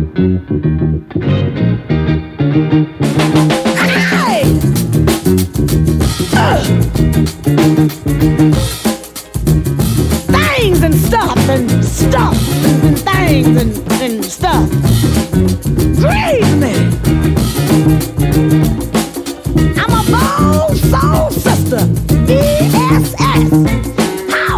Things and stuff and stuff and things and stuff. Grieve me. I'm a bold soul sister. ESS. How?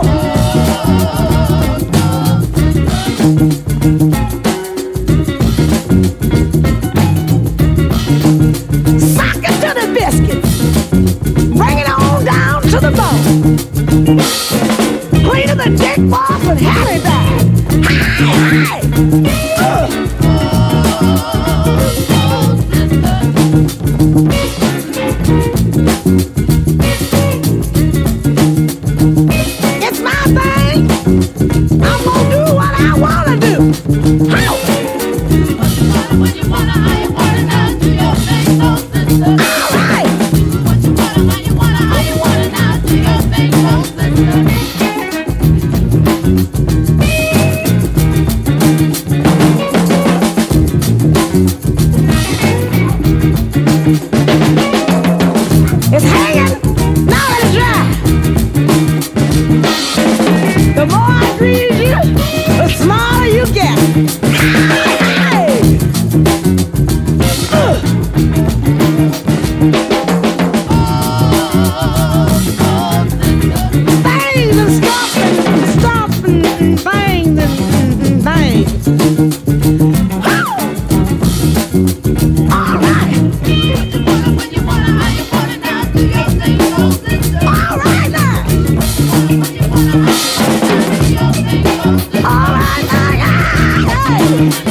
Sock it to the biscuits. Bring it on down to the bone. Clean to the dick box and Harry bag. Hi, it's my thing. I'm gonna do what I wanna do. How? When you wanna, how you wanna, now do your thing, so sister. All right. What you wanna, how you wanna, how you wanna, now do your thing, so sister. It's hanging, now let it dry. The more I grease you, the smaller you get. Hey! Things and stuff and things and things. All right. What you wanna, when you wanna, how you wanna, now do your thing, so sister. All right now. When you wanna, how you wanna, now do your thing, so sister. All right now. Hey!